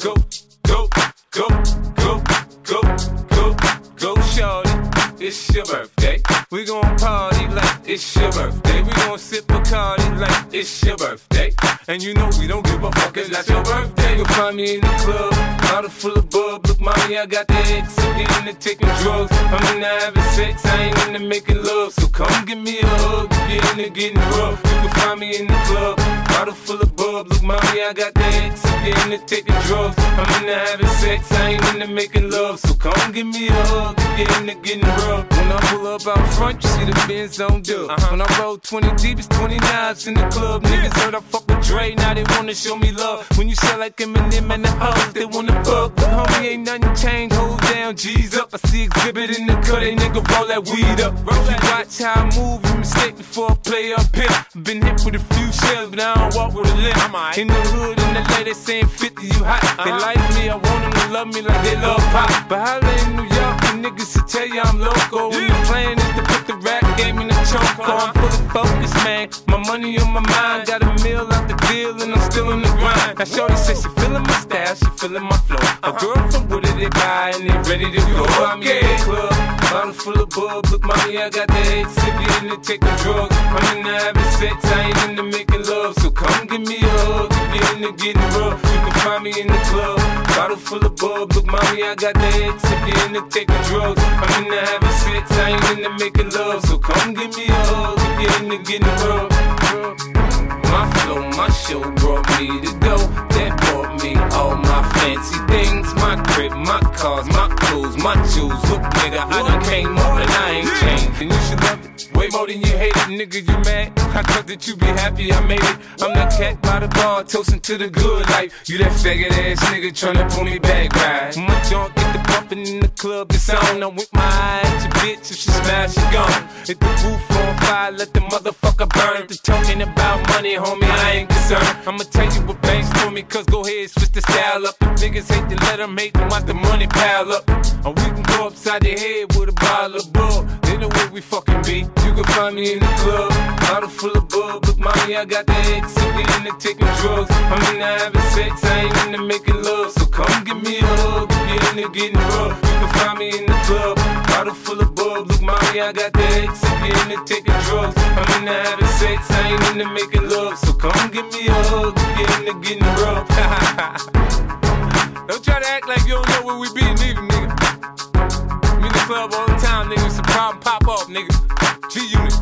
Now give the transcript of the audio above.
go, go, go, go, go, go, go, shorty. It's your birthday. We gon' party like it's your birthday. We gon' sip Bacardi like it's your birthday. And you know we don't give a fuck, it's not your birthday. You'll find me in the club, bottle full of bub. Look, mommy, I got the X, I'm getting to taking drugs. I'm into having sex, I ain't into making love. So come give me a hug, if you're into getting rough. You can find me in the club, bottle full of bub. Look, mommy, I got the X, I'm getting to taking drugs. I'm into having sex, I ain't into making love. So come give me a hug, if you're into getting rough. When I pull up out front, you see the Benz on dub. When I roll 20 deep, it's 29s in the club. Niggas heard I fuck with Dre, now they wanna show me love. When you sell like Eminem and the hoes, they wanna fuck. But homie, ain't nothing changed, hold down, G's up. I see exhibit in the cut, they nigga roll that weed up. If you watch how I move, you mistake before I play up here. Been hit with a few shells, but I don't walk with a limp. In the hood, in the lady saying 50, you hot. They like me, I want them to love me like they love pop. But holla in New York, the niggas will tell you I'm loco. When the plan is to put the rap game in the choke. I'm full of focus, man. My money on my mind. Got a meal out the deal and I'm still in the grind. Now shorty says she feeling my style, she feeling my flow. A girl from Wooded, they buy and they ready to go. I'm in the club, bottle full of bub. Look, mommy, I got the X, if you into taking drugs. I'm into having sex, I ain't into making love. So come give me a hug, if you're into getting rough. You can find me in the club, bottle full of bub. Look, mommy, I got the X, if you're into taking drugs. I'm into having sex, I ain't into making love. So come give me a hug, if you're into getting rough. My flow, my show brought me to go. That brought me all my fancy things. My crib, my cars, my clothes, my shoes. Look, nigga, I done came up and I ain't changed. And you should love it way more than you hate it. Nigga, you mad? I thought that you be happy I made it. I'm that cat by the bar, toasting to the good life. You that faggot ass nigga tryna pull me back, right? My junk get the bumpin' in the club, it's on. I'm with my eye at your bitch, if she smash, she gone. Hit the roof on fire, let the motherfucker burn. The talking about money, homie, I ain't concerned. I'ma tell you what banks told me, cause go ahead, switch the style up. If niggas hate to let them hate them, watch the money pile up. Or we can go upside the head with a bottle of bull. They know where we fucking be. You can find me in the club, bottle full of bub. Look, mommy, I got the X, if you into taking drugs. I'm into having sex, I ain't into making love. So come give me a hug, if you're into getting rough. You can find me in the club, bottle full of bub. Look, mommy, I got the X, if you're into taking drugs. I'm into having sex, I ain't into making love. So come give me a hug, if you're into getting rough. Don't try to act like you don't know where we be, neither, nigga. I'm in the club all the time, nigga. It's a problem, pop off, nigga. G-Unit.